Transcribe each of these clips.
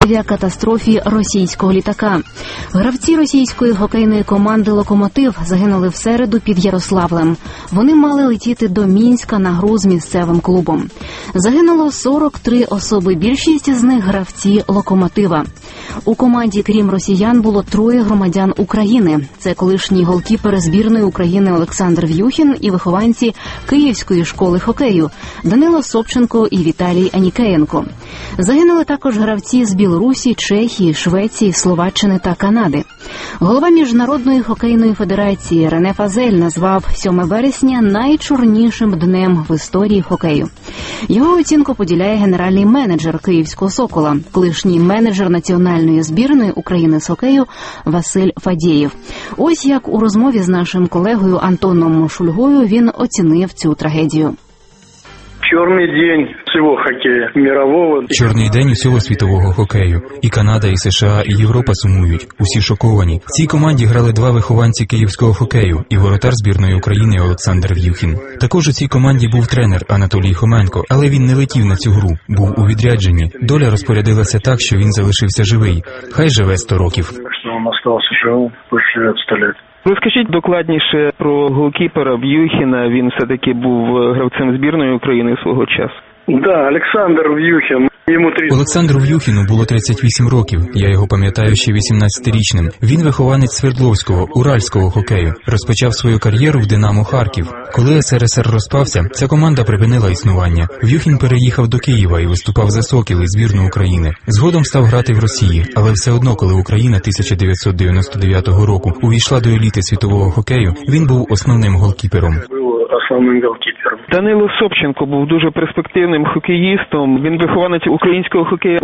авіакатастрофі російського літака. Гравці російської хокейної команди «Локомотив» загинули в середу під Ярославлем. Вони мали летіти до Мінська на гру з місцевим клубом. Загинуло 43 особи, більшість з них гравці «Локомотива». У команді, крім росіян, було 3 громадян України. Це колишній голкіпер збірної України Олександр В'юхін і вихованці Київської школи хокею Данило Собченко і Віталій Анікеєнко. Загинули також гравці з Білорусі, Чехії, Швеції, Словаччини та Канади. Голова Міжнародної хокейної федерації Рене Фазель назвав 7 вересня найчорнішим днем в історії хокею. Його оцінку поділяє генеральний менеджер Київського «Сокола», колишній менеджер національної збірної України з хокею Василь Фадєєв. Ось як у розмові з нашим колегою Антоном Шульгою він оцінив цю трагедію. Чорний день всього хокею мирового. Чорний день усього світового хокею. І Канада, і США, і Європа сумують. Усі шоковані. В цій команді грали 2 вихованці київського хокею і воротар збірної України Олександр В'юхін. Також у цій команді був тренер Анатолій Хоменко, але він не летів на цю гру, був у відрядженні. Доля розпорядилася так, що він залишився живий. Хай живе 100 років. Він залишився живим після 100 років. Розкажіть докладніше про голкіпера В'юхіна. Він все-таки був гравцем збірної України свого часу. Да, Олександр В'юхін. Олександру В'юхіну було 38 років. Я його пам'ятаю ще 18-річним. Він вихованець Свердловського, уральського хокею. Розпочав свою кар'єру в «Динамо» Харків. Коли СРСР розпався, ця команда припинила існування. В'юхін переїхав до Києва і виступав за «Сокіл» і збірну України. Згодом став грати в Росії, але все одно, коли Україна 1999 року увійшла до еліти світового хокею, він був основним голкіпером. Данило Собченко був дуже перспективним хокеїстом. Він вихованець українського хокею.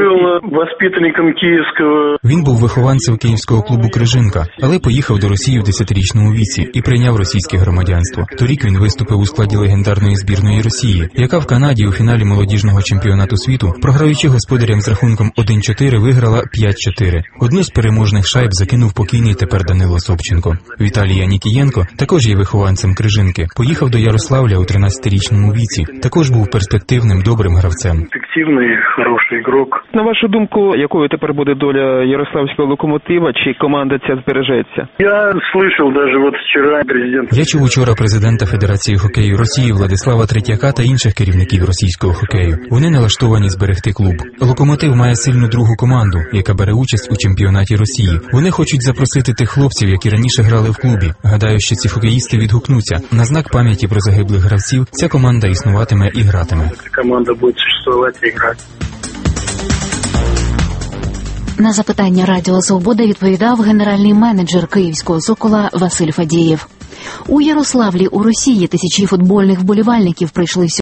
Він був вихованцем київського клубу «Крижинка», але поїхав до Росії в 10-річному віці і прийняв російське громадянство. Торік він виступив у складі легендарної збірної Росії, яка в Канаді у фіналі молодіжного чемпіонату світу, програючи господарям з рахунком 1-4, виграла 5-4. Одну з переможних шайб закинув покійний тепер Данило Собченко. Віталій Анікієнко також є вихованцем «Крижинки». Поїхав до Ярославля у 13-річному віці. Також був перспективним, добрим гравцем. Перспективний, хороший ігрок. На вашу думку, якою тепер буде доля Ярославського «Локомотива», чи команда ця збережеться? Я чув учора президента Федерації хокею Росії Владислава Третьяка та інших керівників російського хокею. Вони налаштовані зберегти клуб. «Локомотив» має сильну другу команду, яка бере участь у чемпіонаті Росії. Вони хочуть запросити тих хлопців, які раніше грали в клубі. Гадаю, що ці хокеїсти відгукнуться. На знак пам'яті про загиблих гравців ця команда існуватиме і гратиме. Команда буде существувати і грати. На запитання Радіо Свобода відповідав генеральний менеджер Київського «Сокола» Василь Фадєєв. У Ярославлі у Росії тисячі футбольних вболівальників прийшли